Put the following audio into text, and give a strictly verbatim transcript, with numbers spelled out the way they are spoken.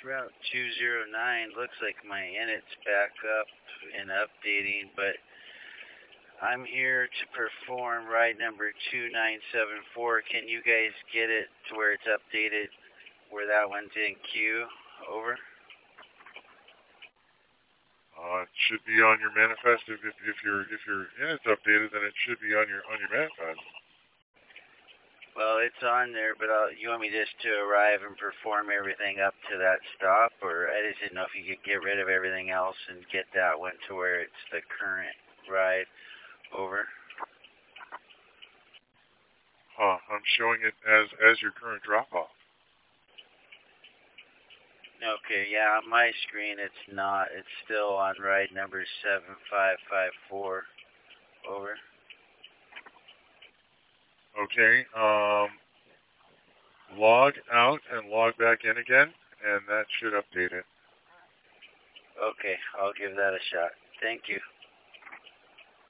Route two zero nine, looks like my init's back up and updating, but I'm here to perform ride number two nine seven four. Can you guys get it to where it's updated, where that one's in queue? Over. Uh, it should be on your manifest. If, if, if your if your init's updated, then it should be on your on your manifest. Well, it's on there, but I'll, you want me just to arrive and perform everything up to that stop, or I just didn't know if you could get rid of everything else and get that one to where it's the current ride. Over. Huh, I'm showing it as as your current drop-off. Okay, yeah, on my screen it's not. It's still on ride number seven five five four. Over. Okay, um, log out and log back in again, and that should update it. Okay, I'll give that a shot. Thank you.